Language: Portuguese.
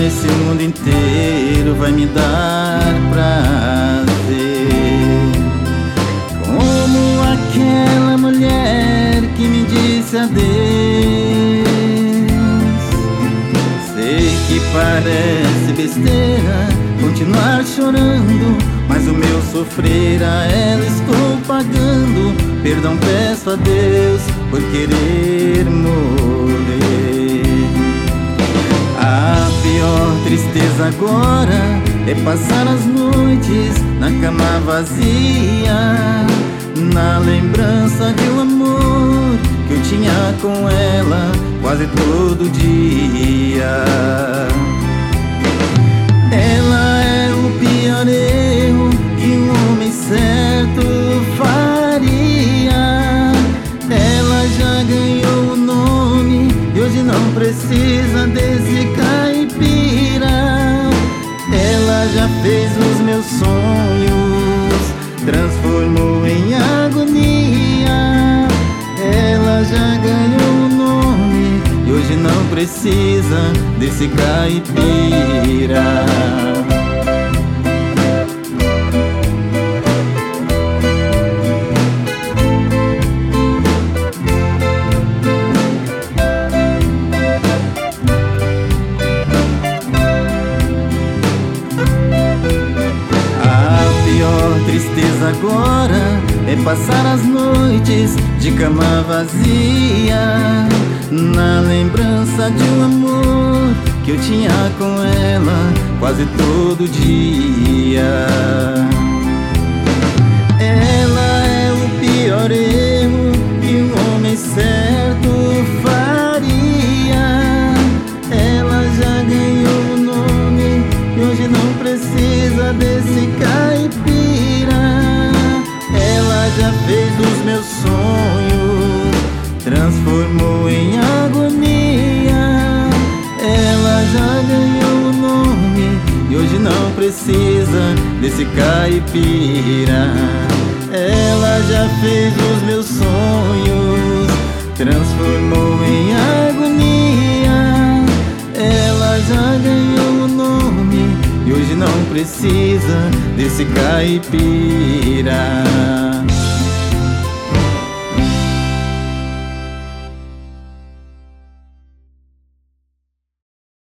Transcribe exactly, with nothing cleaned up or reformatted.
esse mundo inteiro vai me dar prazer, como aquela mulher que me disse adeus. Sei que parece besteira continuar chorando, mas o meu sofrer a ela estou pagando. Perdão peço a Deus por querer morrer. A pior tristeza agora é passar as noites na cama vazia, na lembrança de um amor que eu tinha com ela quase todo dia. Ela é o pior erro que um homem certo faria. Ela já ganhou o nome e hoje não precisa desse caipira. Ela já fez os meus sonhos, transformou em agonia. Ela já ganhou o nome e hoje não precisa desse caipira. Tristeza agora é passar as noites de cama vazia, na lembrança de um amor que eu tinha com ela quase todo dia. Ela é o pior erro que um homem certo faria. Ela já ganhou o nome e hoje não precisa desse caipira. Já fez os meus sonhos, transformou em agonia. Ela já ganhou o nome e hoje não precisa desse caipira. Ela já fez os meus sonhos, transformou em agonia. Ela já ganhou o nome e hoje não precisa desse caipira.